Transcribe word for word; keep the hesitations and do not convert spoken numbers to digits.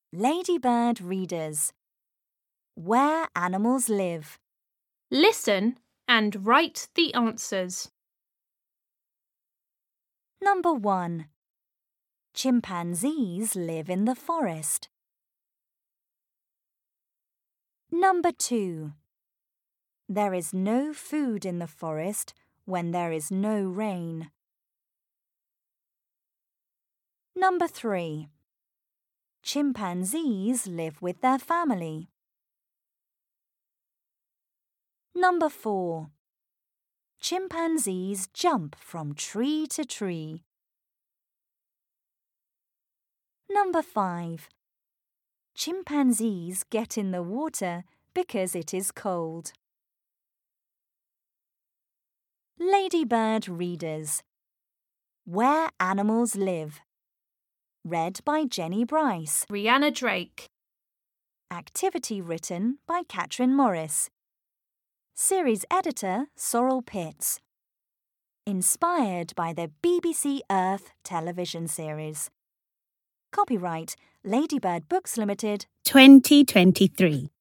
Ladybird readers. Where animals live. Listen and write the answers. Number one. Chimpanzees live in the forest. Number two. There is no food in the forest when there is no rain. Number three. Chimpanzees live with their family. Number four. Chimpanzees jump from tree to tree. Number five. Chimpanzees get in the water because it is cold. Ladybird readers. Where animals live. Read by Jenny Bryce. Rihanna Drake. Activity written by Catherine Morris. Series editor Sorrel Pitts. Inspired by the B B C Earth television series. Copyright Ladybird Books Limited twenty twenty-three.